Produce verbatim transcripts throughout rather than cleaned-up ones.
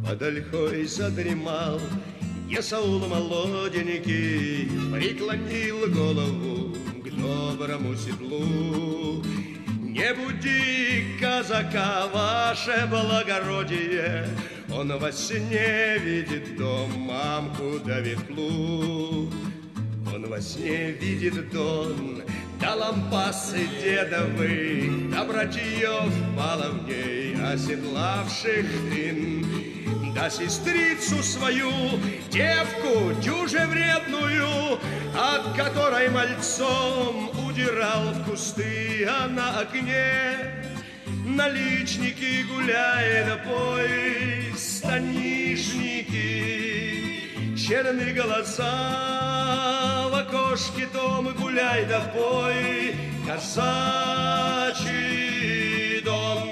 под ольхой задремал. Есаул молоденький преклонил голову к доброму седлу. Не буди казака, ваше благородие, он во сне видит дом, мамку да ветлу. Он во сне видит дон, да лампасы дедовы, да братьев баловней, оседлавших тын, да сестрицу свою, девку дюже вредную, от которой мальцом удирал в кусты, а на окне наличники гуляет, а пой станишники, черные голоса в окошке дома гуляй, да пой казачий дом.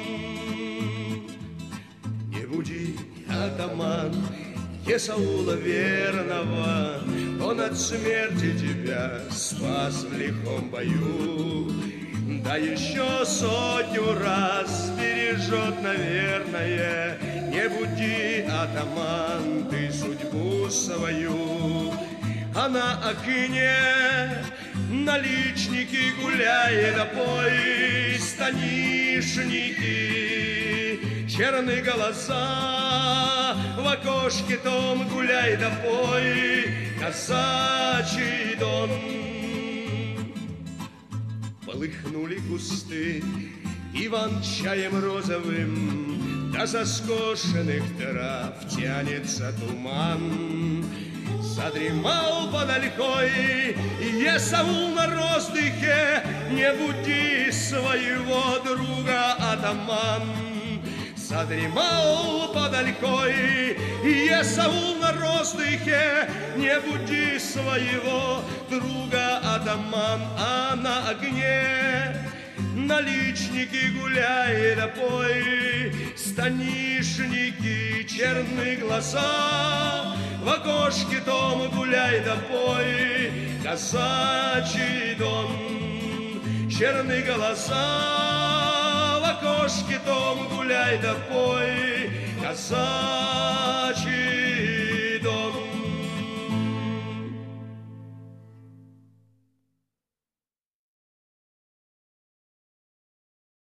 Не буди, атаман, Есаула верного, он от смерти тебя спас в лихом бою. Да еще сотню раз бережет, наверное. Не буди, атаман, ты судьбу свою. А на окне наличники гуляет, да пой станишники, черные голоса в окошке том гуляй, да пой казачий дон. Полыхнули кусты иван-чаем розовым, да со скошенных трав тянется туман. Задремал под ольхой Есаул на роздыхе, не буди своего друга, атаман. Задремал под ольхой Есаул на роздыхе, не буди своего друга, атаман. А на огне наличники гуляй, да пой станишники, черные глаза в окошке дома гуляй, да пой казачий дон. Черные голоса в окошке дома гуляй, да пой казачий